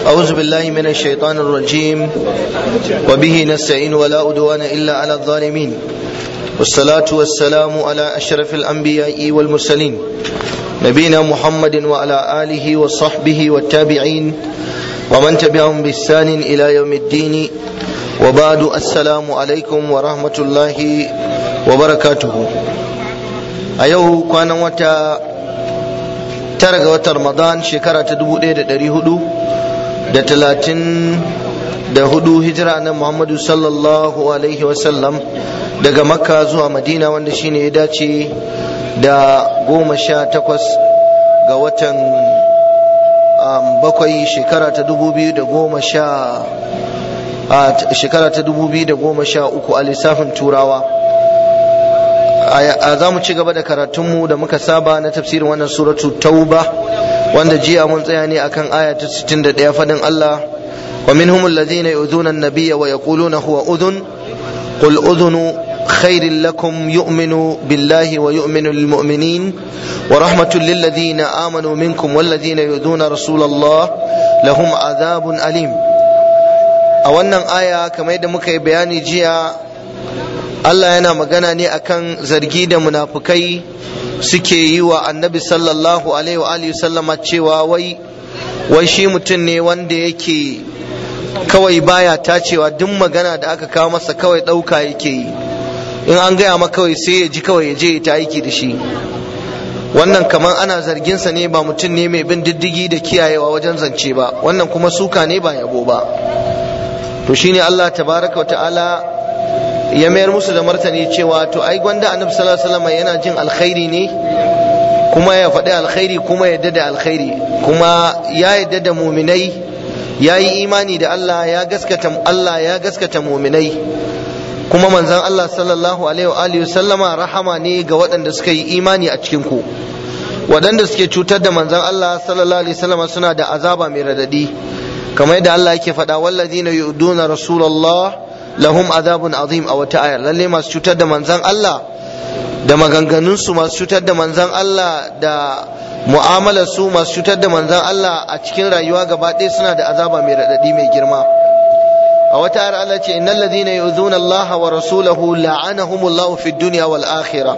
أعوذ بالله من الشيطان الرجيم وبه نستعين ولا أدوان إلا على الظالمين والصلاة والسلام على أشرف الأنبياء والمرسلين نبينا محمد وعلى آله وصحبه والتابعين ومن تبعهم بإحسان إلى يوم الدين وبعد السلام عليكم ورحمة الله وبركاته أيوه كان وتا tara ga watan Ramadan shekara ta 1434 hijira na Muhammadu sallallahu alaihi wasallam daga Makka zuwa Madina, wanda shine ya dace da 18 ga watan bakwai shekara ta 2013 a lissafin Turawa. Za mu ci gaba da karatunmu da muka saba na tafsirin wannan suratu Tauba, wanda jiya mun tsaya ne akan aya ta 61 fadin Allah, wa minhum alladhina yu'dhuna an-nabiyya wa yaquluna huwa udhun qul udhunu khairin lakum yu'minu billahi wa yu'minu lil mu'minin wa rahmatul lil ladhina amanu minkum wal ladhina yu'dhuna rasulallah lahum adhabun alim. A wannan aya kamar yadda muka yi bayani jiya, Allah yana magana ne akan zargi da munafukai suke yi wa annabi sallallahu alaihi wa alihi sallama cewa wai shi mutum ne wanda yake kawai baya tacewa, duk magana da aka kawo masa kawai ɗauka yake yi, in an gaya maka kawai sai ya ji kawai ya je ta aiki da shi. Wannan kamar ana zarginsa ne, ba mutum ne mai bin diddigi da kiyayewa wajen zance ba, wannan kuma suka ne ba yabo ba. To shine Allah tabaraka wa ta'ala ya mayar musu da martani cewa to ai gwanda annabi sallallahu alaihi wasallam yana jin alkhairi ne, kuma ya faɗi alkhairi, kuma ya yadda da alkhairi, kuma ya yadda da muminai, ya yi imani da Allah, ya gaskata muminai, kuma manzon Allah sallallahu alaihi wasallama rahama ne ga waɗanda suka yi imani a cikin ku. Waɗanda suke cutar da manzon Allah sallallahu alaihi wasallama suna da azaba mai radadi, kamar yadda Allah yake faɗa, wallazina yu'duna rasulullah lahum azabun azim a wata ayar. Lalle masu cutar da manzan Allah da maganganunsu, masu cutar da manzan Allah da mu'amalarsu, masu cutar da manzan Allah a cikin rayuwa gaba ɗaya suna da azaba mai raɗaɗi mai girma. A wata ayar Allah ce, innal ladhina yu'dhuna Allah wa rasulahu la'anahumullahu fid dunya wal akhirah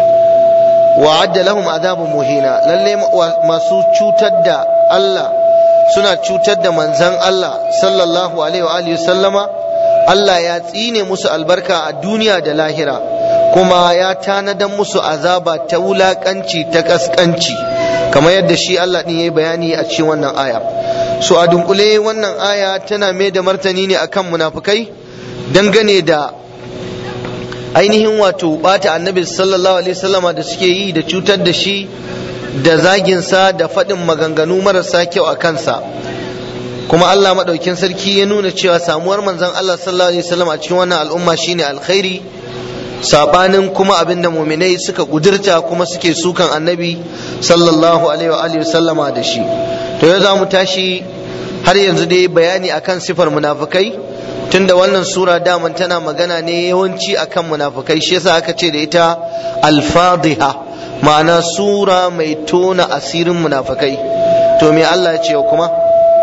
wa adda lahum azabun muhina. Lalle masu cutar da Allah suna cutar da manzan Allah sallallahu alaihi wa alihi sallama, Allah ya tsine musu albarka a duniya da lahira, kuma ya tanadan musu azaba ta wulakanci ta kaskanci, kamar yadda shi Allah din yayi bayani a cikin wannan aya. So a dunkule wannan aya tana mai da martani ne akan munafikai dangane da ainihin wato bata annabi sallallahu alaihi wasallama da suke yi, da cutar da shi, da zagin sa, da faɗin maganganu marasa kyau a kansa. Kuma Allah maɗaukin sarki ya nuna cewa samuwar manzon Allah sallallahu alaihi wasallam a cikin wannan al'umma shine alkhairi, sabanin kuma abinda mu'minai suka kudurta kuma suke sukan annabi sallallahu alaihi wa alihi wasallama da shi. To yau za mu tashi har yanzu dai bayani akan sifar munafikai, tunda wannan sura daman tana magana ne yawanci akan munafikai, shi yasa aka ce da ita al-fadhiha, ma'ana sura mai tona asirin munafikai. To me Allah ya ce kuma?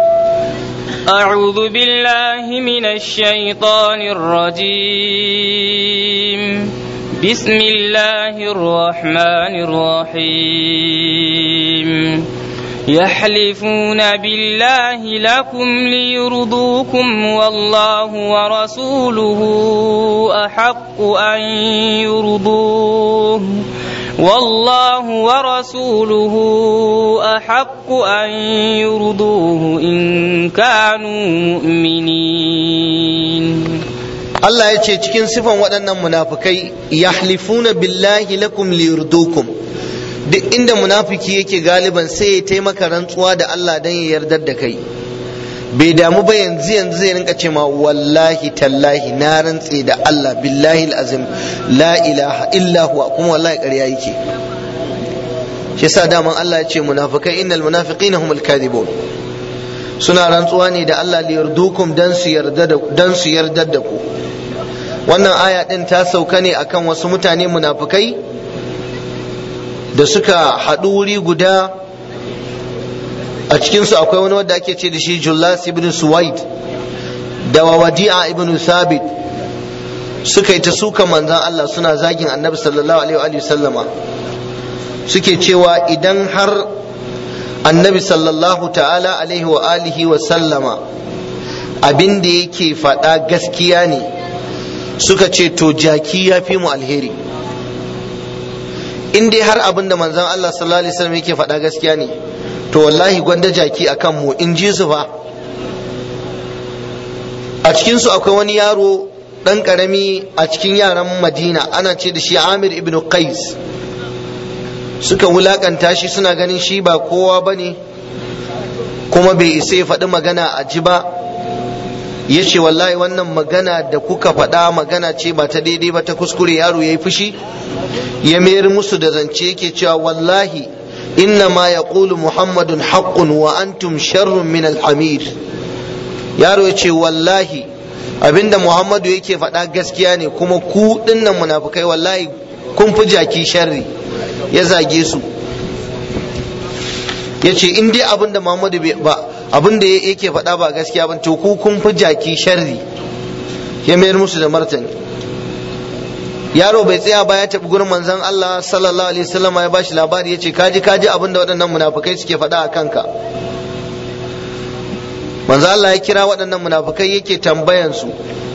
أعوذ بالله من الشيطان الرجيم. بسم الله الرحمن الرحيم. يحلفون بالله لكم ليرضوكم والله ورسوله أحق أن يرضوه والله ورسوله أحق أن يرضوه إن كانوا مؤمنين. Allah ya ce cikin sifan waɗannan munafukai, yahlifuna billahi lakum liyurdukum. Duk inda munafiki yake galiban sai ya taimaka rantsuwa da Allah dan ya yardar da kai. Bai damu ba yanzu zai rinka ce ma wallahi tallahi na rantse da Allah billahi azim la ilaha illa huwa, kuma wallahi ƙarya yake. Shi yasa daman Allah ya ce munafikai innal munafiqina humul kadhibun, suna rantsuwa ne da Allah liyurdukum dan su yarda da ku. Wannan aya din ta sauka ne akan wasu mutane munafikai da suka haɗu wuri guda a cikinsu akwai wani wanda ake ce da shi Jullas ibn Suwaid da Wadi'a ibn Thabit suka yi ta suka manzan Allah suna zagin annabi sallallahu alaihi wa sallama, suke cewa idan har annabi sallallahu ta'ala alaihi wa alihi wa sallama abin da yake faɗa gaskiya ne, suka ce to jaki ya fi mu alheri. In dai har abin da manzan Allah sallallahu alaihi wa sallam yake faɗa gaskiya ne, to wallahi gwanda jaki akan mu, in ji su fa. A cikinsu akwai wani yaro ɗan ƙarami a cikin yaran Madina, ana ce da shi Amir ibn Qais. Suka wulakanta shi, suna ganin shi ba kowa ba ne, kuma bai isa ya faɗi magana a ji ba. Ya ce wallahi wannan magana da kuka faɗa magana ce ba ta daidai ba, ta kuskure. Yaro ya yi fushi, ya mayar musu da zance, yake cewa wallahi inna ma yaqulu muhammadun haqqun wa antum sharrun min alhamir. Yaro ya ce wallahi abinda Muhammadu yake faɗa gaskiya ne, kuma ku dinnan munafukai wallahi kun fi jaki sharri. Ya zage su, ya ce in dai abinda Muhammadu ba abinda yake faɗa ba gaskiya ba, to ku kun fi jaki sharri. Ya mayar musu da martani. Yaro bai tsaya ba, ya tafi gurin manzon Allah sallallahu alaihi wasallam, ya bashi labari, ya ce kaji abinda waɗannan munafukai suke faɗa a kanka. Manzo Allah ya kira waɗannan munafukai yake tambayan su,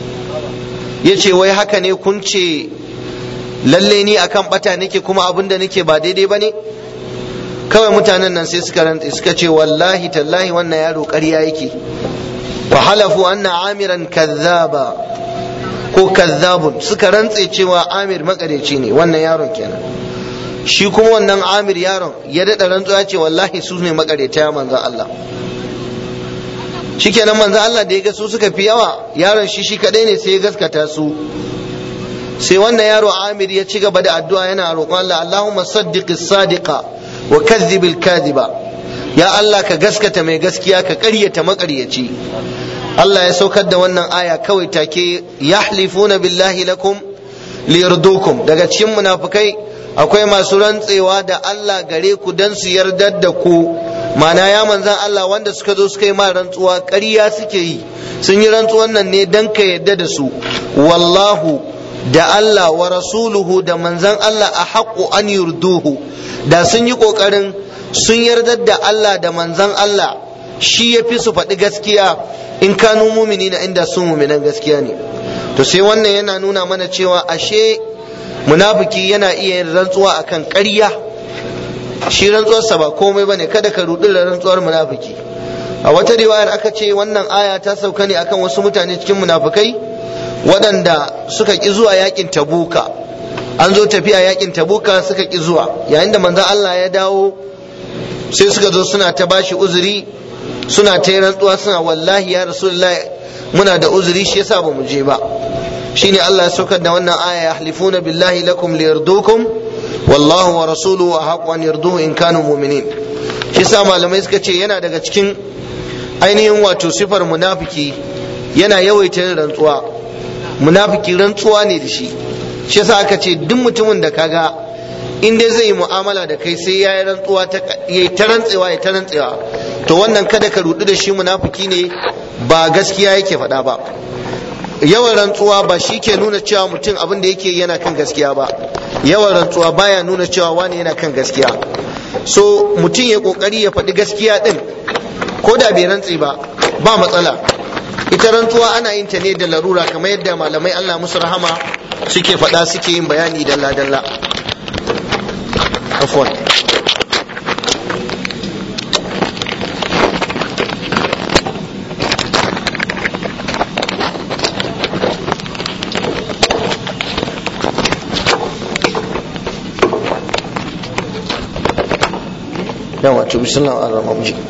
yace wai haka ne kun ce lalle ni akan bata nake kuma abinda nake ba daidai bane? Kawai mutanen nan sai suka rantse suka ce wallahi tallahi wannan yaro ƙarya yake. Wa halafu anna amiran kazzaba ko kazzabun, suka rantse cewa Amir makareci ne, wannan yaron kenan. Shi kuma wannan Amir yaron ya daɗa rantsuwa ce wallahi su ne makareta ya manzo Allah. Shikenan manzo Allah da ya ga su suka fi yawa, yaron shi kadai ne, sai ya gaskata su. Sai wannan yaro Amir ya ci gaba da addu'a yana roƙon Allah, Allahumma saddiqis sadiqa wa kadhibil kadhiba. Ya Allah ka gaskata mai gaskiya, ka ƙaryata maƙaryaci. Allah ya saukar da wannan aya kawai take, yahlifuna billahi lakum liyardukum. Daga cikin munafikai akwai masu rantsewa da Allah gare ku dan su yardar da ku. Mana ya manzan Allah wanda suka zo suka yi ma rantsuwa ƙarya suke yi, sun yi rantsuwan nan ne dan ka yadda da su. Wallahu da Allah wa rasuluhu da manzan Allah a haƙƙo an yurduhu, da sun yi ƙoƙarin sun yardar da Allah da manzan Allah, shi ya fi su faɗi gaskiya in kanu mumini na inda sun muminan gaskiya ne. To sai wannan yana nuna mana cewa ashe munafiki yana iya yin rantsuwa akan ƙarya, shi rantsuwarsa ba komai bane, kada ka rudu da rantsuwar munafiki. A wata riwayar aka ce wannan aya ta sauka ne akan wasu mutane cikin munafikai waɗanda suka ƙi zuwa yakin Tabuka. An zo tafiya yakin Tabuka suka ƙi zuwa, yayin da manzon Allah ya dawo sai suka zo suna ta bashi uzuri, suna ta yi rantsuwa, suna wallahi ya Rasulullahi muna da uzuri shi yasa ba mu je ba. Shine Allah ya saukar da wannan aya, yahlifuna billahi lakum liyardukum wallahu wa rasuluhu ahqqu an yarduhu in kanu mu'minin. Shi yasa malamai suka ce yana daga cikin ainihin wato sifar munafiki, yana yawaita yin rantsuwa. Munafiki rantsuwa ne da shi. Shi yasa aka ce duk mutumin da kaga in dai zai yi mu'amala da kai sai ya yi rantsuwa ya ta rantsewa, to wannan kada ka rudu da shi, munafiki ne, ba gaskiya yake faɗa ba. Yawan rantsuwa ba shi ke nuna cewa mutum abin da yake yana kan gaskiya ba. Yawan rantsuwa baya nuna cewa wani yana kan gaskiya. So mutum ya kokari ya faɗi gaskiya din, ko da bai rantse ba matsala. Ita rantsuwa ana yin ta ne da larura, kamar yadda malamai Allah musu rahama suke faɗa, suke yin bayani dalla-dalla. Afwan. yawa to bismillah ar-rahman ar-rahim.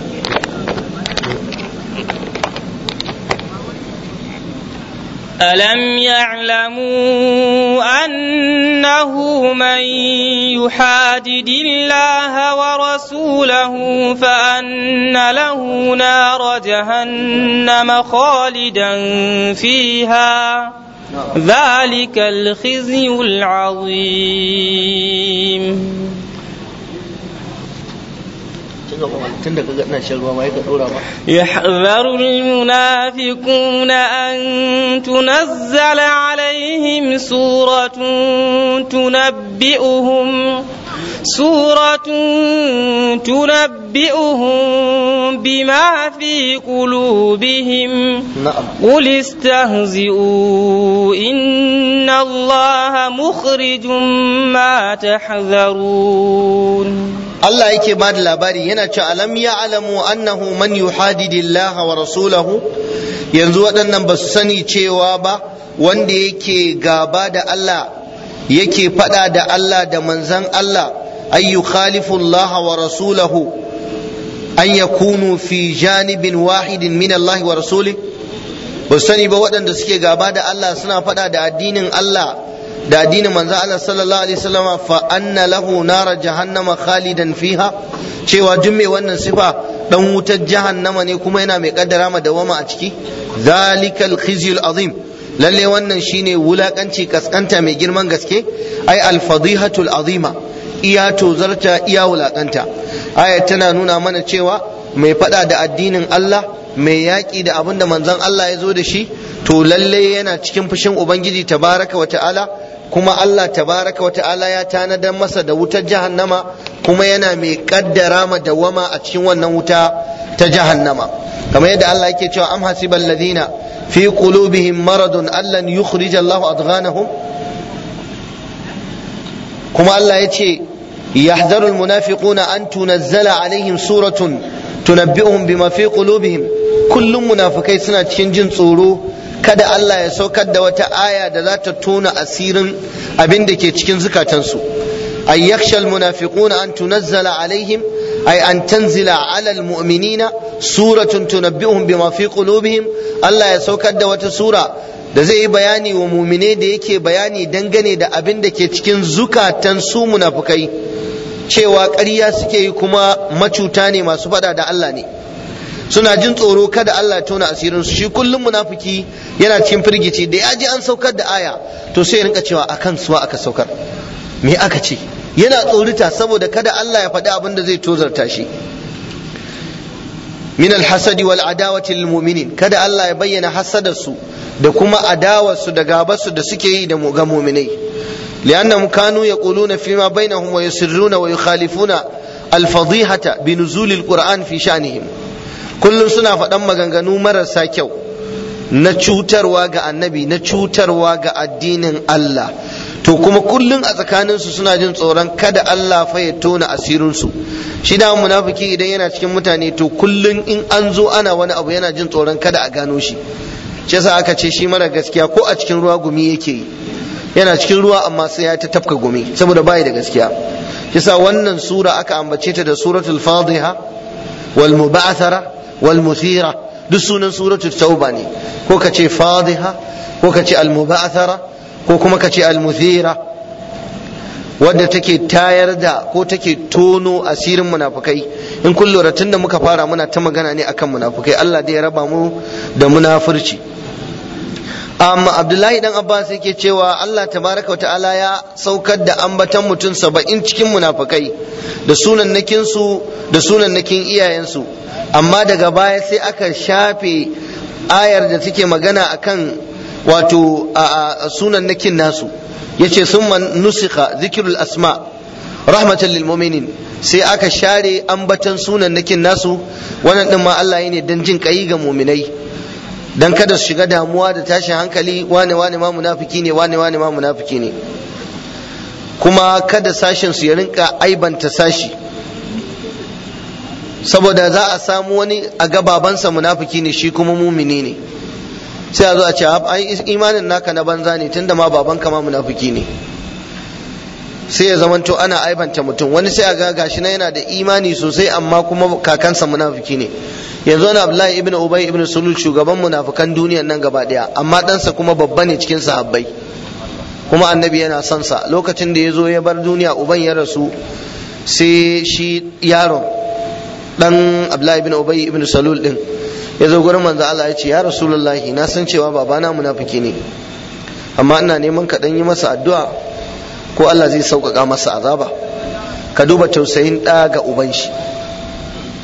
ألم يعلموا أنه من يحادد الله ورسوله فأن له نار جهنم خالدا فيها ذلك الخزي العظيم. tunda kaga ina shan ruwa mai ka dora ba yahzaru almunafiquna an tunazzala alaihim suratun tunabbi'uhum bima fi qulubihim qul istahzi'u inna allaha mukhrijum ma tahzarun. Allah yake ba da labari yana cewa alam ya'lamu annahu man yuhadidillaha wa rasulahu, yanzu waɗannan ba su sani cewa ba wanda yake gaba da Allah yake faɗa da Allah da manzan Allah ay yukhalifu Allah wa rasulahu an yakunu fi janibin wahidin min Allah wa rasulih. ba su sani ba waɗanda suke gaba da Allah suna faɗa da addinin Allah da addinin manzo Allah sallallahu alaihi wasallam fa anna lahu nara jahannama khalidan fiha, cewa duk mai wannan sifa dan wutar jahannama ne kuma yana mai kaddara ma dawama a ciki. zalikal khizyul azim, lalle wannan shine wulakanci kaskanta mai girman gaske, ai al fadihatul azima, iya tozarta iya wulakanta. Ayat tana nuna mana cewa mai fada da addinin Allah, mai yaƙi da abin da manzon Allah ya zo da shi, to lalle yana cikin fushin ubangiji tabaraka wa ta'ala, kuma Allah tabaraka wa ta'ala ya tanadar masa da wutar jahannama, kuma yana mai kaddara ma dawama a cikin wannan wuta ta jahannama. kamar yadda Allah yake cewa am hasibal ladina fi qulubihim maradun allan yukhrij Allahu adghanahum, kuma Allah yace يحذر المنافقون أن تنزل عليهم سورة تنبئهم بما في قلوبهم. كل منافقين سنة cikin tsoro kada Allah ya saukar da wata aya da za ta tona asirin abin da ke cikin zukatansu. ay yakhsha almunafiquna an tunazzala alaihim ay an tanzila ala almu'minina suratun tunabbi'uhum bima fi qulubihim. Allah ya saukar da wata sura da zai yi bayani wa mu'mine da yake bayani dangane da abin da ke cikin zukatan su munafikai, cewa ƙarya suke yi kuma macuta ne masu fada da Allah ne, suna jin tsoro kada Allah ya tona asirin su. Shi kullum munafiki yana cikin firgici da ya ji an saukar da aya to sai ya rinka cewa akan suwa aka saukar, me aka ce, yana tsorita saboda kada Allah ya faɗi abin da zai tozarta shi. min alhasadi wal adawati lil mu'minin, kada Allah ya bayyana hasadarsu da kuma adawarsu da gabarsu da suke yi da ga mu'minai. لأنهم كانوا يقولون فيما بينهم ويسرون ويخالفون الفضيحة بنزول القرآن في شأنهم. كل سنة فدم مغنغنو مرسا كيو نچوتر واغا النبي نچوتر واغا الدين الله. to kuma kullun a tsakaninsu suna jin tsoron kada Allah fa ya tona asirinsu. Shi da munafiki idan yana cikin mutane to kullun in an zo ana wani abu yana jin tsoron kada a gano shi. Shi yasa aka ce shi mara gaskiya ko a cikin ruwa gumi yake yi, yana cikin ruwa amma sai ya ta tafka gumi saboda bai da gaskiya. Kisa wannan sura aka ambace ta da suratul fadhiha wal muba'athara wal muthira, duk sunan suratul tauba ne, ko kace fadhiha ko kace al muba'athara ko kuma kace al muthira, wadda take tayar da ko take tono asirin munafukai. in kun lura tunda muka fara muna ta magana ne akan munafukai, Allah dai ya raba mu da munafurci. amma Abdullahi dan Abbas yake cewa Allah tabaraka wata'ala ya saukar da ambatan mutum 70 cikin munafikai da sunannakin su da sunannakin iyayensu, amma daga baya sai aka shafe ayar da take magana akan wato sunannakin nasu. yace summa nusikha zikrul asma rahmatan lil mu'minin, sai aka share ambatan sunannakin nasu. wannan din ma Allah ne dan jin kai ga mu'minai, dan kada su shiga damuwa da tashin hankali, wane ma munafiki ne, wane ma munafiki ne, kuma kada sashin su ya rinka aibanta sashi, saboda za a samu wani a gababansa munafiki ne shi kuma mumini ne, sai a zo a ce ai imanin naka na banza ne tunda ma babanka ma munafiki ne, sai ya zamanto ana aibanta mutum. wani sai a ga gashi na yana da imani sosai amma kuma kakansa munafiki ne. yanzu wani Abdullahi ibn Ubay ibn Sulul shugaban munafikan duniyan nan gaba daya, amma ɗansa kuma babba ne cikin sahabbai, kuma annabi yana son sa. lokacin da ya zo ya bar duniya uban ya rasu, sai shi yaron dan Abdullahi ibn Ubay ibn Sulul din ya zo gurin manzo Allah ya ce ya Rasulullahi, na san cewa babana munafiki ne, amma ina neman ka dan yi masa addu'a ko Allah zai sauƙaƙa masa azaba. ka duba tausayin ɗa ga uban shi.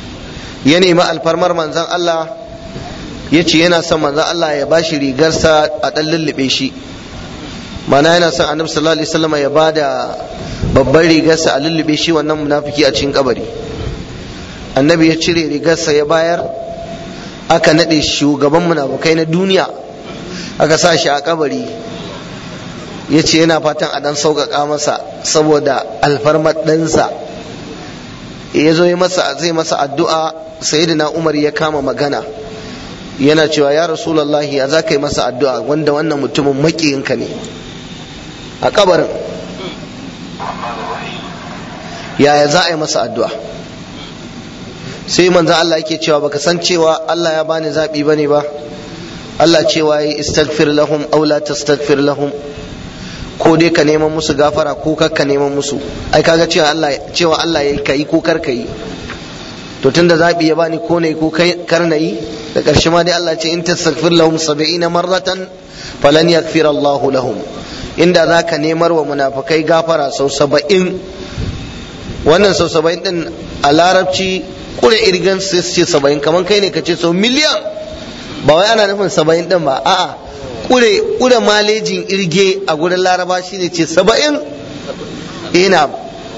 ya nemi alfarmar manzon Allah, ya ce yana son manzon Allah ya bashi rigarsa a ɗan lullube shi, mana yana son annabi sallallahu alaihi wasallam ya bada babban rigarsa a lullube shi wannan munafiki a cikin kabari. Annabi ya cire rigarsa ya bayar, aka nade shugaban munafukai na duniya, aka sa shi a kabari. Ya ce yana fatan a dan sauƙaƙa masa saboda alfarmar ɗansa. Ya zo zai masa addu'a. Sayyidina Umar ya kama magana yana cewa ya Rasulullahi, ya za ka yi masa addu'a wanda wannan mutumin maƙiyinka ne a kabarin, yaya za a yi masa addu'a? Sai manzon Allah yake cewa baka san cewa Allah ya bani zaɓi bane ba? Allah cewa yi istaghfir lahum aw la tastaghfir lahum, ko dai ka neman musu gafara ko kar ka neman musu. Ai kaga cewa Allah yayi kai ko kar kai, to tunda zaɓi ya bani ko ne ko kar na yi, da ƙarshe ma dai Allah ce in tastaghfir lahum 70 marratan falan yaghfir Allah lahum. Inda zaka nemar wa munafikai gafara sau 70, wannan sau 70 din a larabci kure irgan sai su ce 70, kamar kai ne ka ce sau miliyan, ba wai ana nufin 70 din ba, a'a kure malejin irge a gurin laraba shine ce 70. ina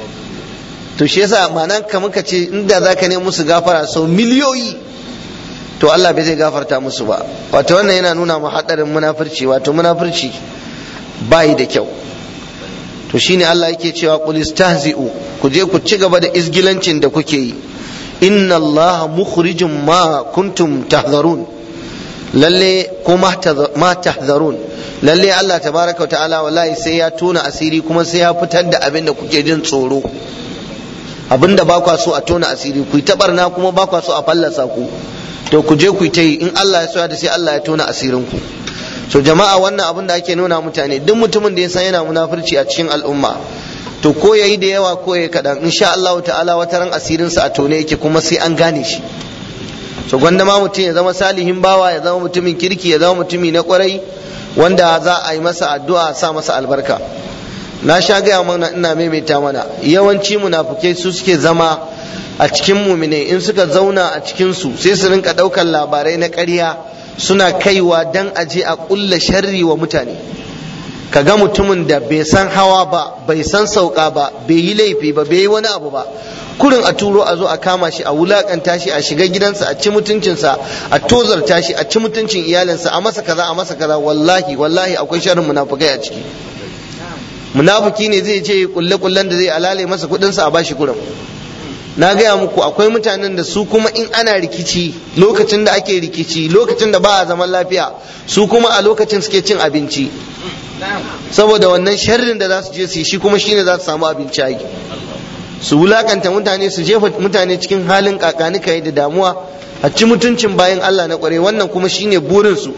to shi yasa ma'anan kamar ka ce inda zaka ne musu gafara sau miliyoyi, to Allah bai zai gafarta musu ba. Wato wannan yana nuna mu hadarin munafurci, wato munafurci bai da kyau. To shine Allah yake cewa qul istahzi'u, ku je ku ci gaba da izgilancin da kuke yi. Inna Allah mukhrijum ma kuntum tahdharun, lalle ko ma tahdharun, lalle Allah tabaraka wa ta'ala wallahi sai ya tona asiri, kuma sai ya fitar da abin da kuke jin tsoro, abin da ba kwa so a tona asiri, ku yi tabarna kuma ba kwa so a fallasa ku, to ku je ku yi ta yi, in Allah ya so da sai Allah ya tona asirin ku. So jama'a, wannan abin da ake nuna mutane, duk mutumin da ya san yana munafurci a cikin al'umma, to ko yayi da yawa ko yayi kadan, insha Allah ta'ala wata ran asirin sa a tone yake, kuma sai an gane shi. So gwanda ma mutum ya zama salihin bawa, ya zama mutumin kirki, ya zama mutumi na kwarai, wanda za a yi masa addu'a, sa masa albarka. Na sha gaya mana, ina maimaita mana, yawanci munafukai su suke zama a cikin muminai, in suka zauna a cikin su sai su rinka daukar labarai na ƙarya suna kaiwa dan aje a ƙulla sharri wa mutane. Kaga mutumin da bai san hawa ba, bai san sauka ba, bai yi laifi ba, bai yi wani abu ba, kurin a turo a zo a kama shi, a wulakanta shi, a shiga gidansa, a ci mutuncinsa, a tozarta shi, a ci mutuncin iyalinsa, a masa kaza, a masa kaza. Wallahi akwai sharrin munafukai a ciki. Munafiki ne zai je kulle-kullen da zai alale masa kudinsa a bashi kurin. Na gaya muku akwai mutanen da su kuma in ana rikici, lokacin da ake rikici, lokacin da ba a zaman lafiya, su kuma a lokacin suke cin abinci, saboda wannan sharrin da za su je su yi, shi kuma shine za su samu abinci a yi, su wulakanta mutane, su jefa mutane cikin halin kakanika da damuwa, a ci mutuncin bayan Allah na kware. Wannan kuma shine burinsu.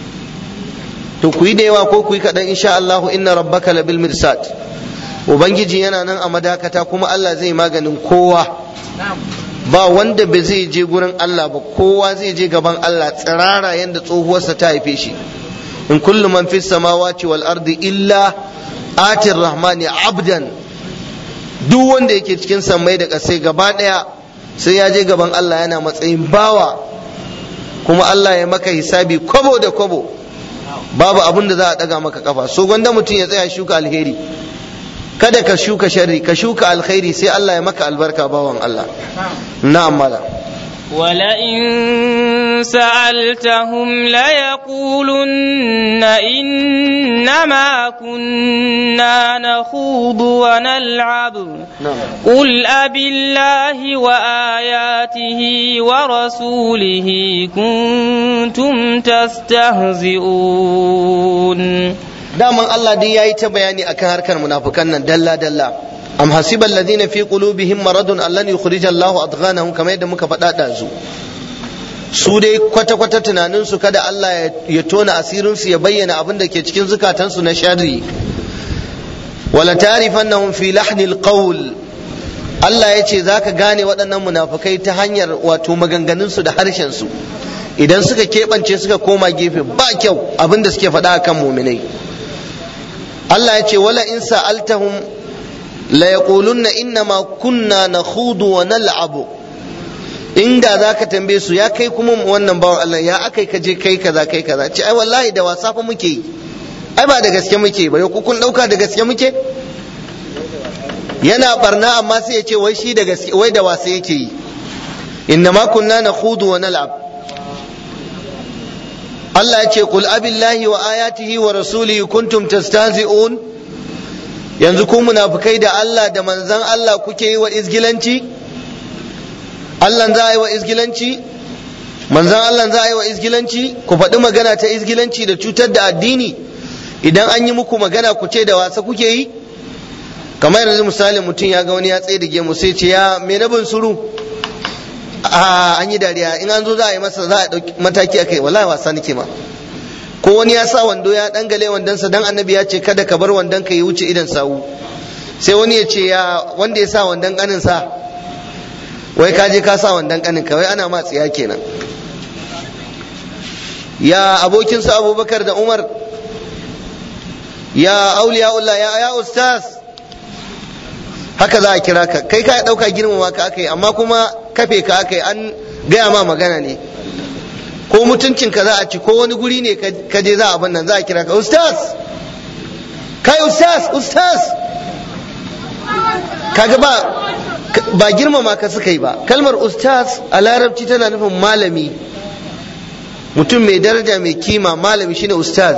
To ku yi da yawa ko ku yi kaɗan, insha Allah inna rabbaka labil mirsad, ubangiji yana nan a madakata, kuma Allah zai maganin kowa. Ba wanda bai zai je gurin Allah ba, kowa zai je gaban Allah tsirara yanda tsohuwarsa ta haife shi. In kullu man fis samawati wal ardi illa atir rahmani abdan, duk wanda yake cikin sammai da ƙasai gaba ɗaya sai ya je gaban Allah yana matsayin bawa, kuma Allah ya maka hisabi kwabo da kwabo, babu abin da za a ɗaga maka kafa. So gwanda mutum ya tsaya shuka alheri, kada ka shuka sharri, ka shuka alkhairi, sai Allah ya maka albarka bawan Allah. Na'am mala. ولئن سألتهم ليقولن إنما كنا نخوض ونلعب قل أبالله وآياته ورسوله كنتم تستهزئون. daman Allah dai yayi ta bayani akan harkar munafikan nan dalla dalla. Am hasiba alladhina fi qulubihim maradun allan yukhrija Allahu adghanahum, kamar yadda muka faɗa ɗazu. Su dai kwata kwata tunanin su kada Allah ya tona asirin su, ya bayyana abin da ke cikin zukatansu na sharri. Wala ta'rifannahum fi lahnil qawl, Allah ya ce zaka gane waɗannan munafikai ta hanyar wato maganganun su da harshen su. Idan suka keɓance suka koma gefe, ba kyau abin da suke faɗa akan muminai. Allah ya ce wala in sa'altahum la yaqulunna inna ma kunna nakhudu wa nal'abu, inda za ka tambaye su ya kai kuma wannan bawan Allah ya akai ka je kai kaza kai kaza, ce ai wallahi da wasa fa muke yi, ai ba da gaske muke ba, ku kun dauka da gaske muke? Yana barna amma sai ya ce wai shi da gaske, wai da wasa yake yi. Inna ma kunna nakhudu wa nal'ab. Allah ya ce qul abillahi wa ayatihi wa rasulihi kuntum tastahzi'un. Yanzu ku munafikai da Allah da manzon Allah kuke yi wa izgilanci? Allah za a yi wa izgilanci? Manzon Allah za a yi wa izgilanci? Ku faɗi magana ta izgilanci da cutar da addini, idan an yi muku magana ku ce da wasa kuke yi? Kamar yanzu misalin mutum ya ga wani ya tsaye da gemu sai ce ya me na bin suru, an yi dariya, in an zo za a yi masa za a ɗauki mataki a kai, wallahi wasa nake ma. Ko wani ya sa wando ya dangale wandonsa dan annabi ya ce kada ka bar wandon ka ya wuce idan sawu, sai wani ya ce ya wanda ya sa wandon kanin sa, wai ka je ka sa wandon kanin ka, wai ana ma tsiya kenan. Ya abokin sa Abubakar da Umar, ya auliyaullah, ya ustaz, haka za a kira ka, kai ka dauka girmama ka akai, amma kuma kafe ka akai, an gaya ma magana ne, ko mutuncin ka za a ci, ko wani guri ne ka je za a abin nan za a kira ka ustaz, kai ustaz, kaga ba girmama ka suka yi ba. Kalmar ustaz a larabci tana nufin malami, mutum mai daraja mai kima, malami shine ustaz.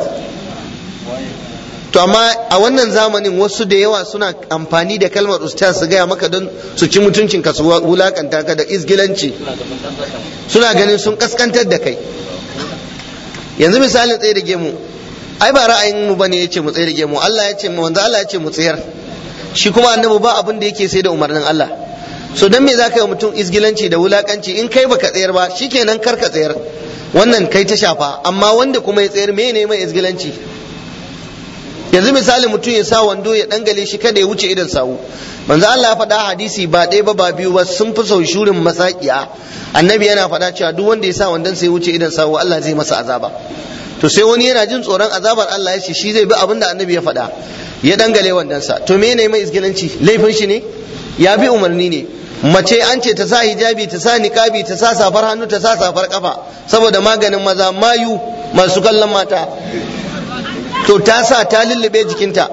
To amma a wannan zamanin wasu da yawa suna amfani da kalmar ustaz su gaya maka don su ci mutuncin ka, su wulakanta ka da izgilanci, suna ganin sun kaskantar da kai. Yanzu misalin tsaye da gemu, ai ba ra'ayin mu bane yace mu tsaye da gemu, Allah ya ce mu, wanda Allah ya ce mu tsayar, shi kuma annabi ba abin da yake sai da umarnin Allah. So dan me zaka yi mutum izgilanci da wulakanci? In kai baka tsayar ba shikenan kar ka tsayar, wannan kai ta shafa, amma wanda kuma ya tsayar me ne mai izgilanci? Yanzu misali mutum ya sa wando ya dangale shi kada ya wuce idan sawu, manzo Allah ya faɗa hadisi ba ɗaya ba ba biyu ba, sun fi sau shurin masakiya, annabi yana faɗa cewa duk wanda ya sa wandon sai ya wuce idan sawu Allah zai masa azaba. To sai wani yana jin tsoron azabar Allah, ya ce shi zai bi abin da annabi ya faɗa, ya dangale wandonsa. To me ne mai izgilanci? Laifin shi ne? Ya bi umarni ne. Mace an ce ta sa hijabi, ta sa niqabi, ta sa safar hannu, ta sa safar kafa, saboda maganin maza mayu masu kallon mata. To ta sa ta lullube jikinta,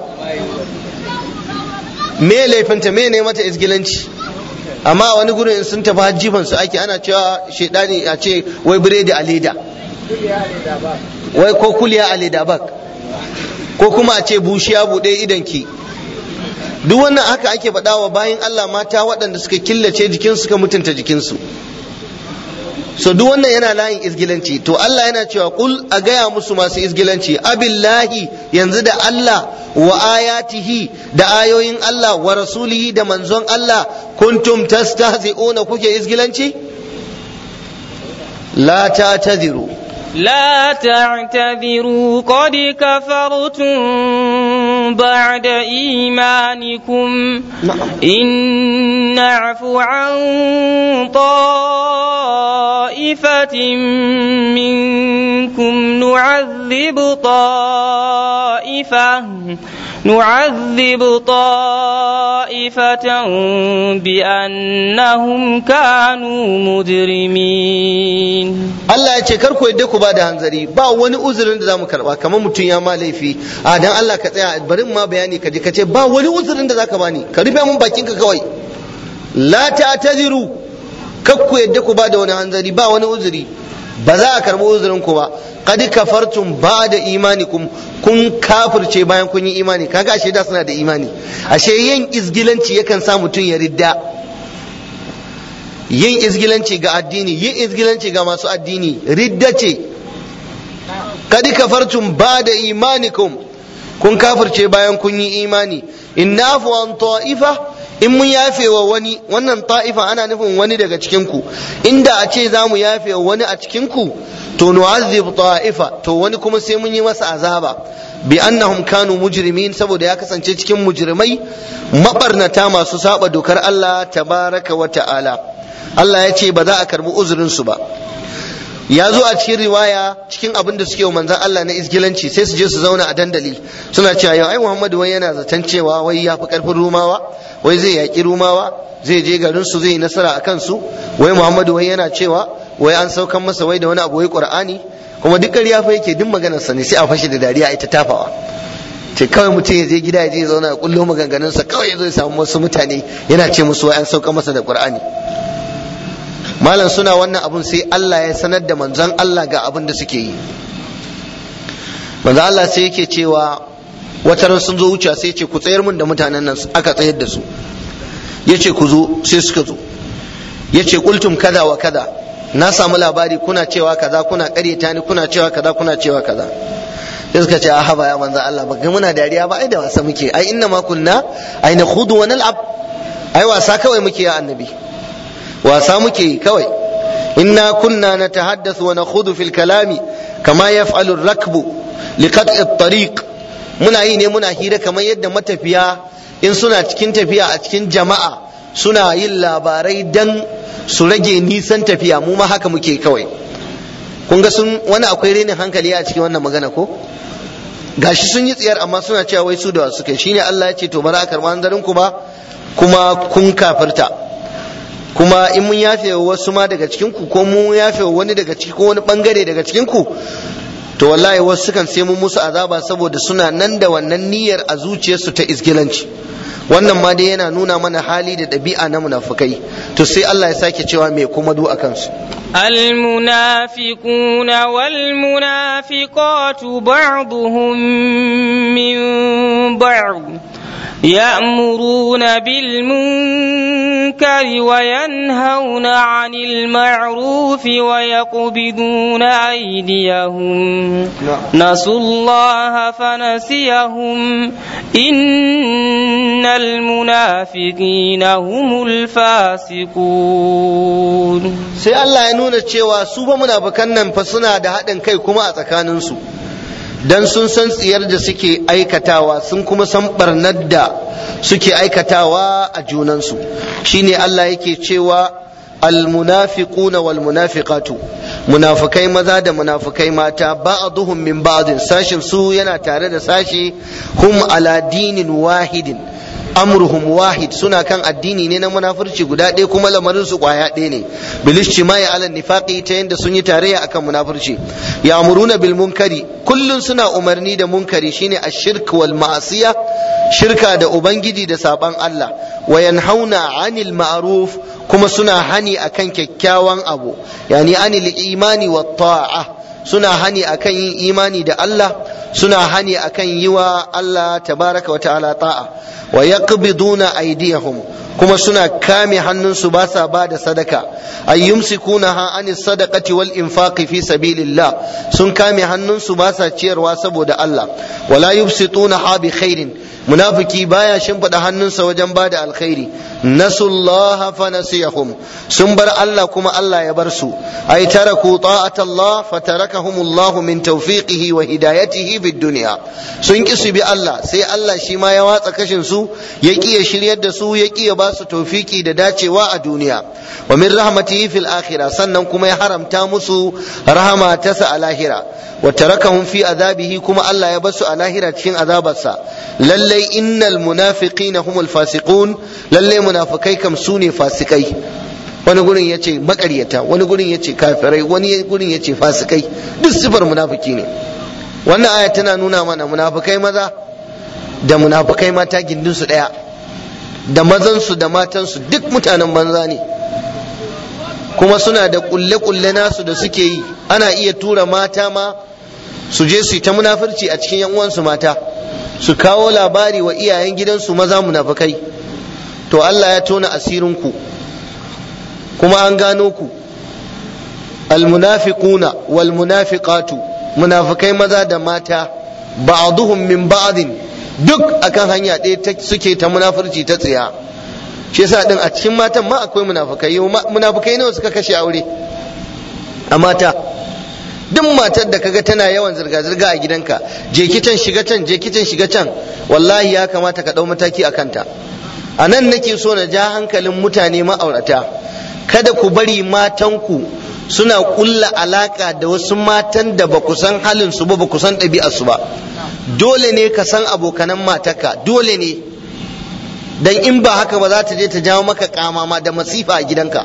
me laifinta, me ne mata izgilanci? Amma a wani gurin sun tafi hajjifan su ake, ana cewa shedani a ce wai biredi a leda, wai ko kuliya a leda bak, ko kuma a ce bushiya buɗe idanki. Duk wannan haka ake faɗa wa bayin Allah mata waɗanda suka killace jikinsu, suka mutunta jikinsu. So duk wannan yana layin izgilanci. To Allah yana cewa kul, a gaya musu masu izgilanci, abillahi, yanzu da Allah, wa ayatihi, da ayoyin Allah, wa rasulihi, da manzon Allah, kuntum tastahzi'una, kuke izgilanci? La ta'tadiru, لا تعتذروا قد كفرتم بعد إيمانكم إن نعف عن طائفة منكم نعذب طائفة بأنهم كانوا مجرمين. Allah ya ce kar ku yadda ku ba da hanzari, ba wani uzurin da zamu karba. Kamar mutum ya ma laifi, a dan Allah ka tsaya, bari ma bayani ka je ka ce ba wani uzurin da zaka bani, ka rufe mun bakin ka kawai. La ta'taziru, kar ku yadda ku ba da wani hanzari, ba wani uzuri, ba za a karbi uzurin ku ba. Qad kafartum ba'da imanikum, kun kafirce bayan kun yi imani. Kaga ashe da suna da imani. Ashe yin izgilanci yakan sa mutum ya ridda. Yin izgilanci ga addini, yin izgilanci ga masu addini ridda ce. Qad kafartum ba'da imanikum, kun kafirce bayan kun yi imani. Innafu an ta'ifa, in mun yafe wa wani, wannan ta'ifa ana nufin wani daga cikin ku, inda a ce za mu yafe wa wani a cikin ku, to nu'azzib ta'ifa, to wani kuma sai mun yi masa azaba, bi annahum kanu mujrimin, saboda ya kasance cikin mujrimai mabarnata masu saba dokar Allah tabaraka wa ta'ala. Allah ya ce ba za a karbi uzurin su ba. ya zo a cikin riwaya cikin abin da suke wa manzon Allah na izgilanci, sai su je su zauna a dandali suna cewa yau ai Muhammadu wai yana zaton cewa wai ya fi karfin Rumawa, wai zai yaƙi Rumawa, zai je garin su zai yi nasara a kansu, wai Muhammadu wai yana cewa wai an saukan masa wai da wani abu wai Qur'ani, kuma duk ƙarya fa yake, duk maganar sa ne, sai a fashe da dariya ita tafawa. Ce kawai mutum ya je gida ya je ya zauna ya kullo maganganun sa, kawai ya zo ya samu wasu mutane yana ce musu wai an sauka masa da Qur'ani. Malam suna wannan abun sai Allah ya sanar da manzon Allah ga abin da suke yi. Manzon Allah sai yake cewa wata ran sun zo wuce sai ce ku tsayar mun da mutanen nan, aka tsayar da su. Yace ku zo, sai suka zo. Yace qultum kaza wa kaza, na samu labari kuna cewa kaza, kuna ƙaryata ni, kuna cewa kaza, kuna cewa kaza. Sai suka ce a haba ya manzon Allah, ba ga muna dariya ba, ai da wasa muke, ai inna ma kunna ai nakhudu wa nal'ab, ai wasa kawai muke ya annabi, wasa muke kawai. inna kunna natahaddathu wa nakhudhu fil kalami kama yaf'alu ar-rakbu liqat'i at-tariq, muna yi ne muna hira kamar yadda matafiya in suna cikin tafiya a cikin jama'a suna yin labarai dan su rage nisan tafiya, mu ma haka muke kawai. Kun ga sun wani akwai renin hankali a cikin wannan magana ko? Gashi sun yi tsiyar amma suna cewa wai su da wasu kai. Shine Allah ya ce to bara a karɓi hanzarin ku ba, kuma kun kafirta. Kuma in mun yafe wa wasu ma daga cikin ku, ko mun yafe wa wani daga ciki, ko wani bangare daga cikin ku, to wallahi wasu sukan sai mun musu azaba saboda suna nan da wannan niyyar a zuciyarsu ta izgilanci. Wannan ma dai yana nuna mana hali da ɗabi'a na munafukai. To sai Allah ya sake cewa me kuma du akan su. المنافقون والمنافقات بعضهم من بعض يأمرون بالمنكر وينهون عن المعروف ويقبضون أيديهم نسوا الله فنسيهم إن المنافقين هم الفاسقون. sai Allah ya nuna cewa su ba munafikan nan fa suna da haɗin kai kuma a tsakaninsu, dan sun san tsiyar da suke aikatawa, sun kuma san barnar da suke aikatawa a junansu. Shine Allah yake cewa almunafiquna wal munafiqatu, munafikai maza da munafikai mata, ba'dhum min ba'din, sashin su yana tare da sashi, hum ala dinin wahidin amruhum wahid, suna kan addini ne na munafurci guda ɗaya kuma lamarin su kwaya ɗaya ne, bil ijtimai ala nifaqi, ta yanda sun yi tarayya akan munafurci. ya'muruna bil munkari, kullun suna umarni da munkari shine ash-shirk wal ma'asiya, shirka da ubangiji da saban Allah, wa yanhauna 'anil ma'ruf, kuma suna hani akan kyakkyawan abu, yani anil imani wat ta'a, suna hani akan yin imani da Allah, suna hani akan yi wa Allah tabaraka wa ta'ala ta'a. wa yaqbiduna aydiyahum, kuma suna kame hannunsu ba sa ba da sadaka, ay yumsikunaha anis sadaqati wal infaqi fi sabilillah, sun kame hannunsu ba sa ciyarwa saboda Allah. wala yubsitunaha bi khairin, munafiki baya shimfida hannunsa wajen bada alkhairi. nasullaha fa nasiyahum, sun bar Allah kuma Allah ya bar su, ay taraku ta'atallah fa tarakahumullahu min tawfiqihi wa hidayatihi bid dunya, sun ki su bi Allah sai Allah shi ma ya watsa kashin su, ya ki ya shiryar da su, ya ki ya ba su tawfiki da dacewa a duniya. wa min rahmatihi fil akhirah, sannan kuma ya haramta musu rahama ta sa a lahira. wa tarakahum fi azabihi, kuma Allah ya basu a lahira cikin azabarsa. lallai innal munafiqina humul fasiqun, lallai munafikai kam sune fasikai. wani gurin yace makaryata, wani gurin yace kafirai, wani gurin yace fasikai, duk sifar munafiki ne. wannan aya tana nuna mana munafikai maza da munafikai mata gindin su daya, da mazan su da matan su duk mutanen banza ne, kuma suna da kulle-kulle nasu da suke yi. ana iya tura mata ma su je su yi ta munafurci a cikin yan uwansu mata, su kawo labari wa iyayen gidansu maza munafikai. to Allah ya tona asirin ku kuma an gano ku. almunafiquna wal munafiqatu, munafikai maza da mata, ba'dhum min ba'din, duk akan hanya ɗaya suke ta munafurci ta tsiya. shi yasa din a cikin matan ma akwai munafikai. munafikai nawa suka kashe aure a mata? duk matar da kaga tana yawan zirga-zirga a gidanka, je kitan shiga can, je kitan shiga can, wallahi ya kamata ka ɗau mataki a kanta. a nan nake so na ja hankalin mutane ma'aurata, kada ku bari matanku suna kulla alaka da wasu matan da ba ku san halin su ba ku san ɗabi'ar su ba. Dole ne ka san abokanan matarka, dole ne, dan in ba haka ba za ta je ta jawo maka kamama da masifa a gidanka.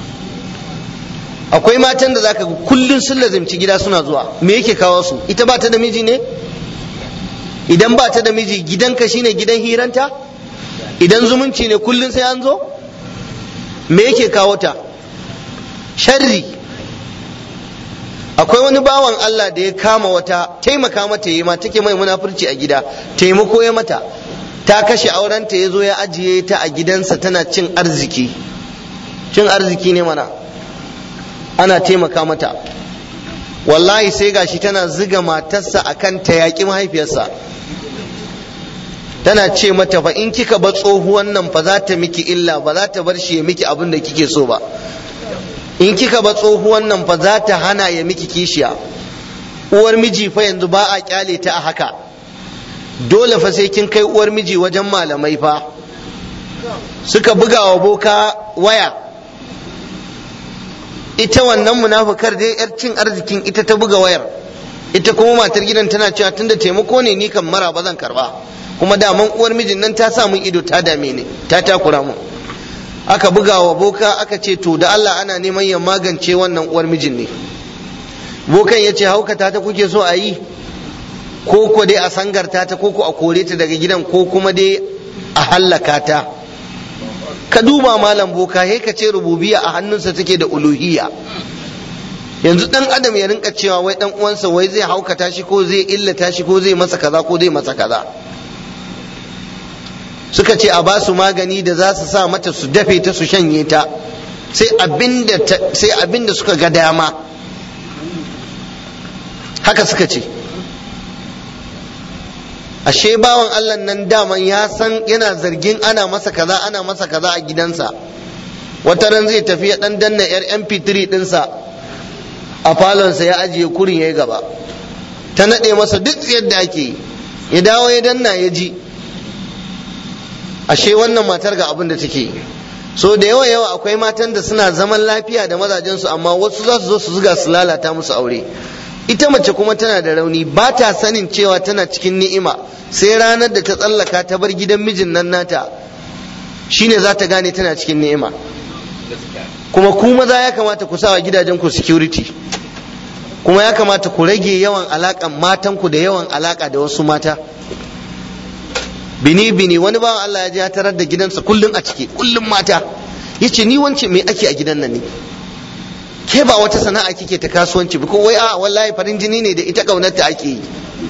Akwai matan da zaka kullun sun lazimci gida suna zuwa, me yake kawo su? Ita ba ta da miji ne? Idan ba ta da miji, gidanka shine gidan hiranta? Idan zumunci ne kullun sai an zo? Me yake kawo ta? Sharri. Akwai wani bawan Allah da ya kama wata, taimaka mata yi ma, take mai munafurci a gida, taimako ya mata, ta kashe aurenta, ya zo ya ajiye ta a gidansa tana cin arziki. Cin arziki ne mana, ana taimaka mata. Wallahi sai gashi tana ziga matarsa akan ta yaƙi mahaifiyarsa, tana ce mata fa in kika bar tsohuwan nan fa za ta miki illa, ba za ta bar shi ya miki abin da kike so ba. In kika bar tsohuwan nan fa za ta hana ya miki kishiya. Uwar miji fa yanzu ba a kyale ta a haka, dole fa sai kin kai uwar miji wajen malamai fa. Suka buga wa boka waya, ita wannan munafukar dai yar cin arzikin ita ta buga wayar, ita kuma matar gidan tana cewa tunda taimako ne ni kan mara ba zan karba, kuma daman uwar mijin nan ta sa mun ido ta dame ni, ta takura mun. Aka buga wa boka aka ce to da Allah ana neman ya magance wannan uwar mijin ne. Bokan ya ce haukata ta kuke so a yi, ko dai a sangarta ta, ko a kore ta daga gidan, ko kuma dai a hallaka ta. Ka duba malam boka, he ka ce rububiyya a hannunsa take da uluhiyya. Yanzu dan adam ya rinka cewa wai dan uwansa wai zai haukata shi, ko zai illata shi, ko zai masa kaza, ko zai masa kaza. Suka ce a basu magani da za su sa mata su dafe ta su shanye ta, sai abinda suka ga dama. Haka suka ce. Ashe bawan Allah nan daman ya san yana zargin ana masa kaza a gidansa. Wata ran zai tafi ya dan danna yar MP3 dinsa a falonsa ya ajiye kurin ya gaba, ta nade masa duk yadda ake yi, ya dawo ya danna ya ji. Ashe wannan matar ga abin da take. So da yawa akwai matan da suna zaman lafiya da mazajensu, amma wasu za su zo su zuga su lalata musu aure. Ita mace kuma tana da rauni, ba ta sanin cewa tana cikin ni'ima sai ranar da ta tsallaka ta bar gidan mijin nan nata, shine za ta gane tana cikin ni'ima. Kuma ku maza ya kamata ku sa wa gidajen ku security, kuma ya kamata ku rage yawan alakan matanku da yawan alaka da wasu mata. Bini wani bawan Allah ya je ya tarar da gidansa kullum a ciki, kullum mata. Yace ni wance me ake a gidan nan ne? Ke ba wata sana'a kike ta kasuwanci ba ko wai a wallahi farin jini ne da ita kaunarta ake yi.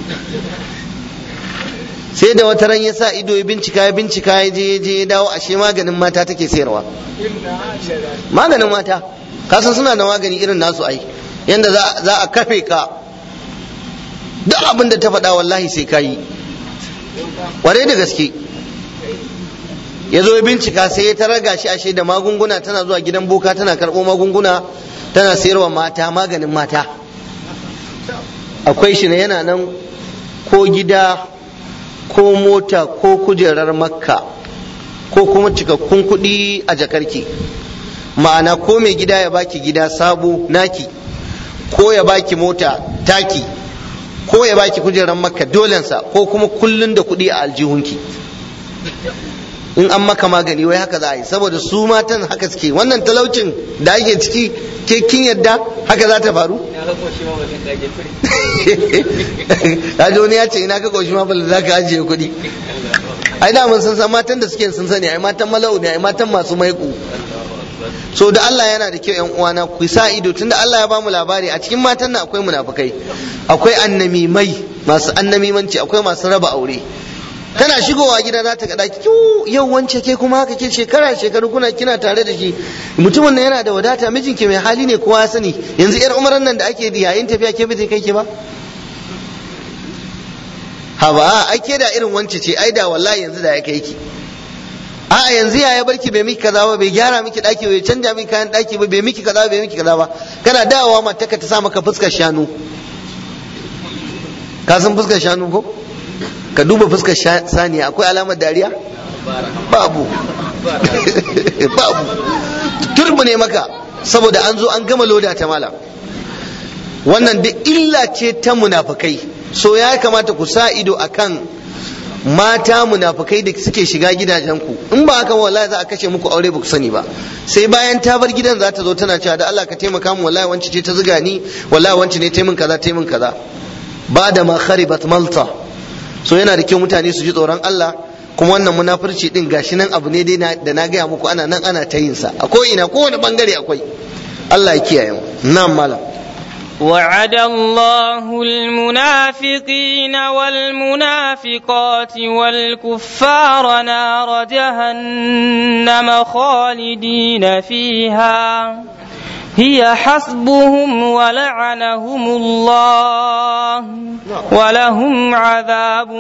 Sai da wata ran ya sa ido ya bincika ya je ya dawo, ashe maganin mata take sayarwa. Maganin mata, kasan suna da magani irin nasu ai, yanda za a kafe ka duk abin da ta faɗa wallahi sai ka yi. Kware da gaske. Ya zo ya bincika sai ya taraga shi ashe da magunguna, tana zuwa gidan boka tana karɓo magunguna tana sayarwa mata, maganin mata. Akwai shi ne, yana nan ko gida ko mota ko kujerar makka ko kuma cikakkun kuɗi a jakarki. Ma'ana ko mai gida ya baki gida sabo naki, ko ya baki mota taki, ko ya baki kujerar makka dolensa, ko kuma kullun da kuɗi a aljihunki. In an maka magani wai haka za a yi, saboda su matan haka suke. Wannan talaucin da ake ciki, ke kin yadda haka za ta faru? Kaji wani ya ce ina ka koshi ma bala za ka ajiye kuɗi. Ai da mun san matan da suke sun sani, ai matan malau ne, ai matan masu maiku. So da Allah yana da kyau yan uwana ku sa ido, tunda Allah ya ba mu labari a cikin matan nan akwai munafukai, akwai annamimai masu annamimanci, akwai masu raba aure. Tana shigowa gida za ta ga daki, yau wance ke kuma haka ke shekaru kina tare da shi, mutumin nan yana da wadata, mijinki mai hali ne kowa ya sani, yanzu yar umaran nan da ake yayin tafiya ke bai kai ke ba. Ha ba, ai ke da irin wance ce, ai da wallahi yanzu da ya kai ki. A'a yanzu ya barki bai miki kaza ba, bai gyara miki daki, bai canja miki kayan daki ba, bai miki kaza ba. Kana dawowa mataka ta sa maka fuskar shanu. Ka san fuskar shanu ko? Ka duba fuskar saniya, akwai alamar dariya? Babu. Babu. Turbu ne maka. saboda an zo an gama loda ta malam. Wannan duk illa ce ta munafukai. So ya kamata ku sa ido akan mata munafukai da suke shiga gidajenku, in ba haka wallahi za a kashe muku aure ba ku sani ba. Sai bayan ta bar gidan za ta zo tana cewa da Allah ka taimaka mu, wallahi wance ce ta zuga ni, wallahi wance ne taimin kaza taimin kaza, ba da ma kharibat malta. So yana da kyau mutane su ji tsoron Allah, kuma wannan munafurci din gashi nan abu ne dai da na gaya muku ana nan ana ta yin sa a ko ina, kowane bangare akwai. Allah ya kiyaye mu. Na'am malam. وعد الله المنافقين والمنافقات والكفار نار جهنم خالدين فيها هي حسبهم ولعنهم الله ولهم عذاب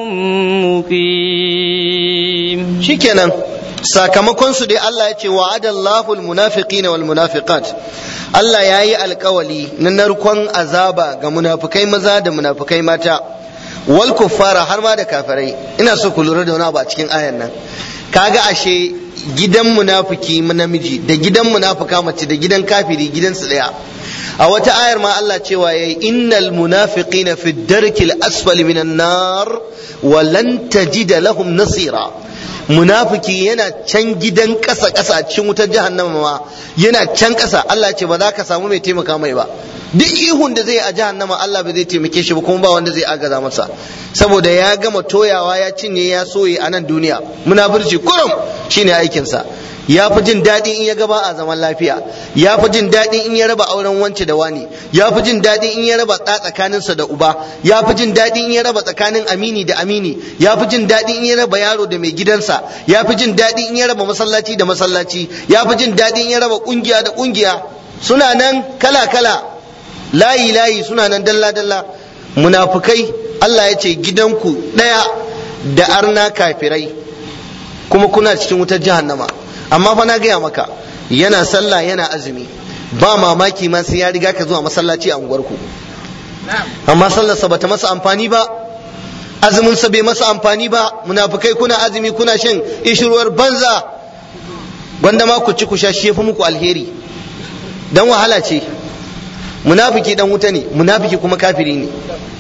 مقيم. shikenan sakamakon su dai Allah ya ce wa'adallahu almunafiqina walmunafiqat, Allah ya yi alkawali na narkon azaba ga munafukai maza da munafukai mata, wal kuffara har ma da kafirai. Ina so ku lura da wani abu a cikin ayan nan. Kaga ashe gidan munafiki namiji da gidan munafuka mace da gidan kafiri gidansu daya. A wata ayar ma Allah cewa yayi innal munafiqina fi darkil asfali minan nar wa lan tajida lahum nasira. Munafiki yana can gidan ƙasa ƙasa a cikin wutar jahannama ma, yana can ƙasa. Allah ce ba za ka samu mai taimaka mai ba. Duk ihun da zai a jahannama Allah ba zai taimake shi ba, kuma ba wanda zai agaza masa, saboda ya gama toyawa ya cinye ya soye a nan duniya. Munafurci kurum shine aikinsa. Ya fi jin daɗi in ya gaba a zaman lafiya, ya fi jin daɗi in ya raba auren wance da wani, ya fi jin daɗi in ya raba tsakaninsa da uba, ya fi jin daɗi in ya raba tsakanin amini da amini, ya fi jin daɗi in ya raba yaro da mai gidansa, ya fi jin daɗi in ya raba masallaci da masallaci, ya fi jin daɗi in ya raba ƙungiya da ƙungiya. Suna nan kala kala, layi layi, suna nan dalla dalla. Munafukai Allah ya ce gidanku ɗaya da arna kafirai, kuma kuna cikin wutar jahannama. Amma fa na gaya maka, yana sallah yana azumi, ba mamaki ma sai ya riga ka zuwa masallaci a unguwarku, amma sallarsa bata masa amfani ba, azumin sa bai masa amfani ba. Munafikai kuna azumi kuna shan ishirwar banza, wanda ma ku ci ku sha shi yafi muku alheri, dan wahala ce. Munafiki dan wuta ne, munafiki kuma kafiri ne.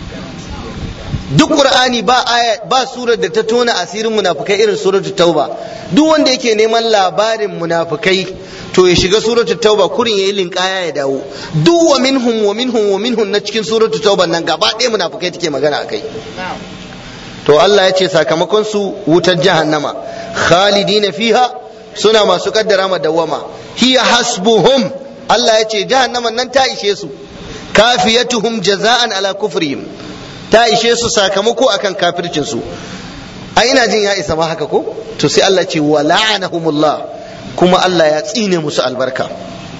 Duk Qur'ani ba aya ba surar da ta tona asirin munafikai irin suratul Tauba. Duk wanda yake neman labarin munafikai to ya shiga suratul Tauba, kurin yayi linkaya ya dawo. Duk wa minhum na cikin suratul Tauba nan gaba ɗaya munafikai take magana akai. To Allah ya ce sakamakon su wutar jahannama, khalidina fiha, suna masu kaddara ma dawama. Hiya hasbuhum, Allah ya ce jahannaman nan ta ishe su, kafiyatuhum jaza'an ala kufrihim, ta ishe su sakamako akan kafircin su. Ai ina jin ya isa ma haka ko? To sai Allah ce wa la'anahumullah, kuma Allah ya tsine musu albarka.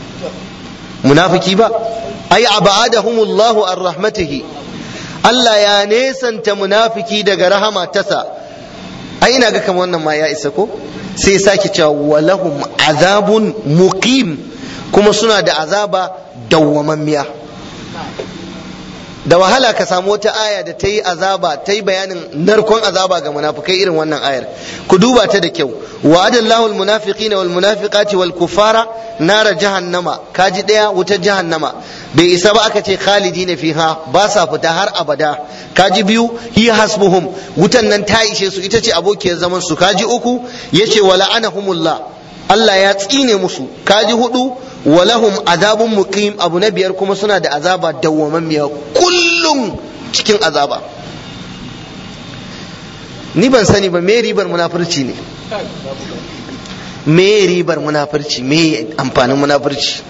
Munafiki ba, ai abadahumullahu ar rahmatihi, Allah ya nesanta munafiki daga rahama tasa. Ai ina ga kamar wannan ma ya isa ko? Sai sake cewa wa lahum azabun muqim, kuma suna da azaba dawwamammiya. Da wahala ka samu wata aya da ta yi azaba, ta yi bayanin narkon azaba ga munafikai irin wannan ayar. Ku duba ta da kyau. Wa'adallahu almunafiqina wal munafiqati wal kuffara nara jahannama. Kaji daya wutar jahannama. Bai isa ba aka ce khalidina fiha, ba sa fita har abada. Kaji biyu, hi hasbuhum, wutan nan ta ishe su, ita ce abokiyar zaman su. Kaji uku, yace wala anahumullah, Allah ya tsine musu. Kaji hudu, walahum azabun muqim, abu na biyar kuma suna da azaba dawwamammiya, kullum cikin azaba. Ni ban sani ba me ribar munafurci ne, me ribar munafurci, me amfanin munafurci.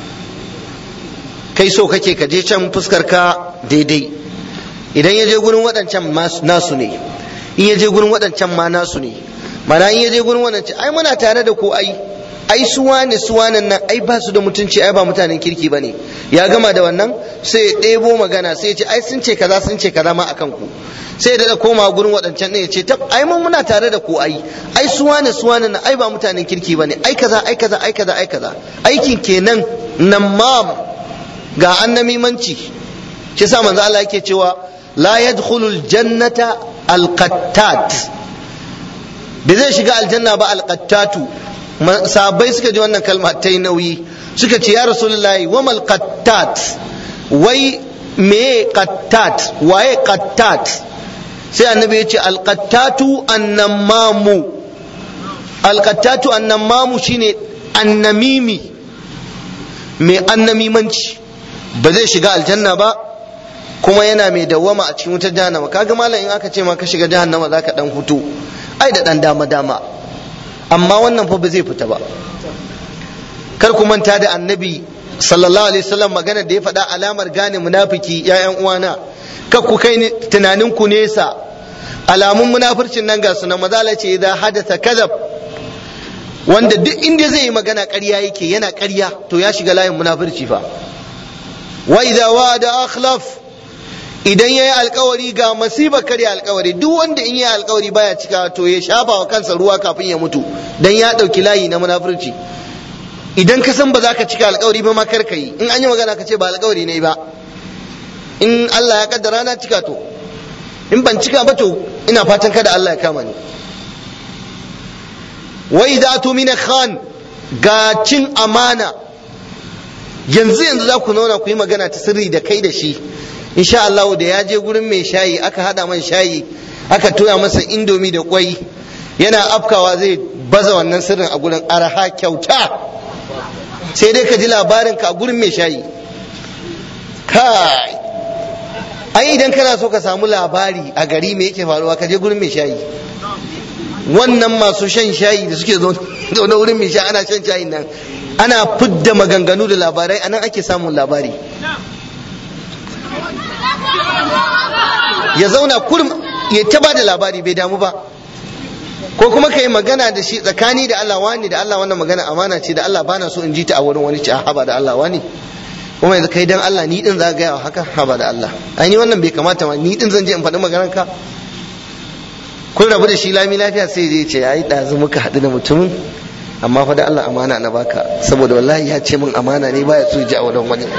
Kai so kake ka je can fuskar ka daidai, idan ya je gurin waɗancan nasu ne, in ya je gurin waɗancan ma nasu ne, mana in ya je gurin waɗancan ai muna tare da ku, ai suwanan nan ai ba su da mutunci, ai ba mutanen kirki ba ne. Ya gama da wannan sai ya ɗebo magana sai ya ce ai sun ce kaza ma akan ku, sai da koma gurin waɗancan ɗin ya ce tab ai mun muna tare da ku, ai suwanan nan ai ba mutanen kirki ba ne, ai kaza. Aikin kenan nan ma ga annamimanci. shi yasa manzo Allah yake cewa la yadkhulul jannata alqattat, bai zai shiga aljanna ba alqattatu sahabbai suka ji wannan kalma ta yi nauyi, suka ce ya rasulullahi wamal qattat, wai me qattat, waye qattat? sai annabi ya ce alqattatu annamamu, alqattatu annamamu shine annamimi, mai annamimanci, ba zai shiga aljanna ba kuma yana mai dawwama a cikin wutar jahannama. Kaga malam, in aka ce ma ka shiga jahannama zaka dan hutu, ai da dan dama dama, amma wannan fa ba zai fita ba. Kar ku manta da annabi sallallahu alaihi wasallam magana da ya faɗa alamar gane munafiki, ƴaƴan uwana, kar ku kai tunanin ku nesa. Alamun munafircin nan ga sunan mazala ce idan hadatha kadhab, wanda duk inda zai yi magana ƙarya yake, yana ƙarya, to ya shiga layin munafirci fa. Wa idza wa'ada akhlaf, idan yayi alkawari ga masibar karya alkawari. Duk wanda in yayi alkawari baya cika, to ya shafa wa kansa ruwa kafin ya mutu, dan ya dauki layi na munafurci. Idan ka san ba za ka cika alkawari ba ma kar ka yi, in an yi magana ka ce ba alkawari ne ba, in Allah ya kaddara na cika, to in ban cika ba to ina fatan kada Allah ya kama ni. Wa idza tumina khan, ga cin amana. Yanzu za ku zauna ku yi magana ta sirri da kai da shi, insha Allah da ya je gurin mai shayi aka hada man shayi, aka toya masa indomi da kwai, yana afkawa zai baza wannan sirrin a gurin araha kyauta, sai dai ka ji labarin ka a gurin mai shayi. Kai, ai idan kana so ka samu labari a gari me yake faruwa, ka je gurin mai shayi. Wannan masu shan shayi da suke zaune wurin mai shayi, ana shan shayin nan, ana fidda maganganu da labarai, anan ake samun labari. Ya zauna kurum ya ta ba da labari, bai damu ba. Ko kuma ka yi magana da shi tsakani da Allah, wani da Allah wannan magana amana ce da Allah, bana so in ji ta a wurin wani, ce haba da Allah wani, kuma yanzu kai dan Allah ni din za ka gaya haka, haba da Allah, ai ni wannan bai kamata ma, ni din zan je in faɗi maganar ka. Kun rabu da shi lami lafiya, sai zai ce ai ɗazu muka haɗu da mutumin, amma fa da Allah amana na baka, saboda wallahi ya ce min amana ne, baya so ji a wurin wani.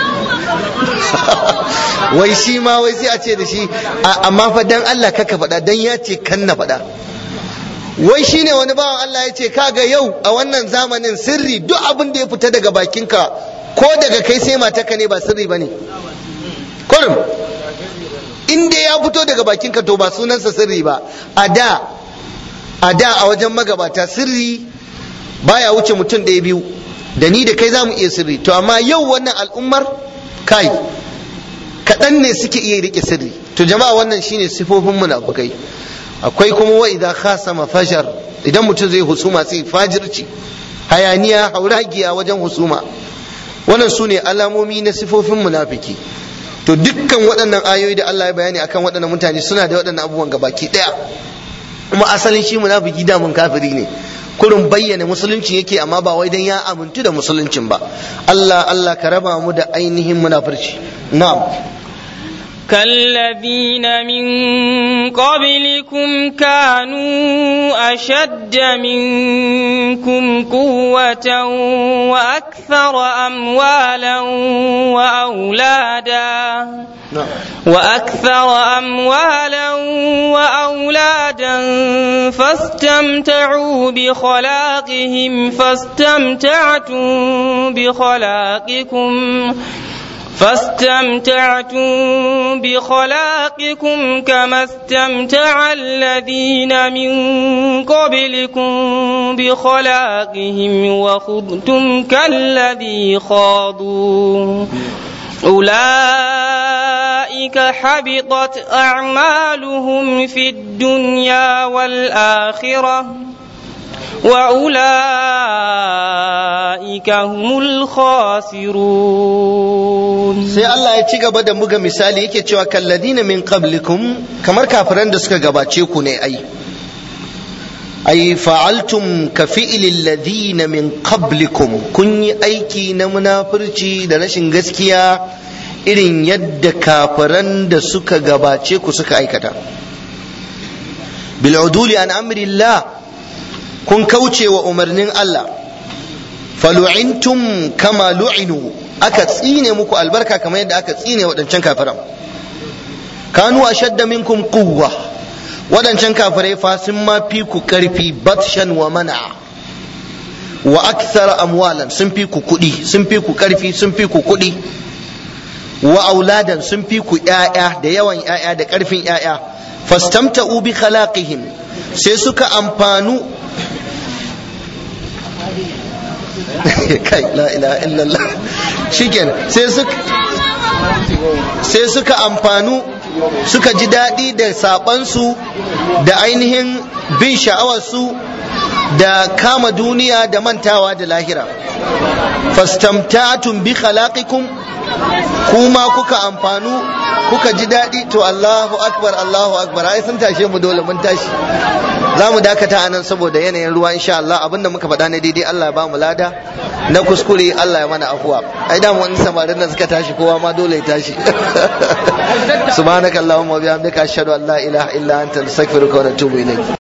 Wai shi ma wai sai a ce da shi amma fa dan Allah kaka faɗa, dan ya ce kan na faɗa. Wai shi ne wani bawan Allah ya ce kaga yau a wannan zamanin sirri duk abin da ya fita daga bakinka, ko daga kai sai mataka ne, ba sirri bane kurum. In dai ya fito daga bakinka to ba sunansa sirri ba. A da a wajen magabata sirri baya wuce mutum ɗaya biyu, da ni da kai za mu iya sirri. To amma yau wannan al'ummar kai kaɗan ne suke iya rike sirri. To jama'a, wannan shine sifofin munafukai. Akwai kuma wa idza khasama fajar, idan mutum zai husuma sai fajirci, hayaniya, hauragiya wajen husuma. Wannan sune alamomi na sifofin munafiki. To dukkan waɗannan ayoyi da Allah ya bayani akan waɗannan mutane suna da waɗannan abubuwan gabaki ɗaya. Kuma asalin shi munafiki da mun kafiri ne, kurin bayyana musulunci yake, amma ba wai dan ya amintu da musuluncin ba. Allah ka raba mu da ainihin munafurci. Na'am. كالذين من قبلكم كانوا أشد منكم قوة وأكثر أموالا وأولادا فاستمتعوا بخلاقهم فاستمتعتم بخلاقكم كما استمتع الذين من قبلكم بخلاقهم وخضتم كالذي خاضوا أولئك حبطت أعمالهم في الدنيا والآخرة وأولئك هم الخاسرون. sai Allah ya ci gaba da buga misali, yake cewa kalladina min qablikum, kamar kafiran da suka gabace ku ne. ai fa'altum ka fi'lil ladina min qablikum, kun yi aiki na munafurci da rashin gaskiya irin yadda kafiran da suka gabace ku suka aikata. bil uduli an amrillah, kun kauce wa umarnin Allah. falu'intum kama lu'inu, aka tsine muku albarka kamar yadda aka tsine waɗancan kafiran. kanu ashadda minkum quwwa, waɗancan kafirai fa sun ma fi ku ƙarfi, batshan wa mana, wa akthara amwalan sun fi ku kuɗi, sun fi ku ƙarfi, sun fi ku kuɗi, wa auladan sun fi ku ƴaƴa da yawan ƴaƴa da ƙarfin ƴaƴa. Fastamta'u bi khalaqihim, sai suka amfanu kai la ilaha illallah, shikenan sai suka amfanu, suka ji daɗi da saɓansu da ainihin bin sha'awarsu da kama duniya da mantawa da lahira. Fastamta'tum bi khalaqikum, kuma kuka amfanu kuka ji daɗi. To Allahu akbar, Allahu akbar, ai sun tashe mu dole mun tashi. Za mu dakata a nan saboda yanayin ruwa insha Allah. Abinda muka faɗa na daidai Allah ya ba mu lada, na kuskure Allah ya mana afuwa. Ai da mu wani samarin nan suka tashi, kowa ma dole ya tashi. Subhanakallahumma wa bihamdika ashhadu an la ilaha illa anta astaghfiruka wa atubu ilayk.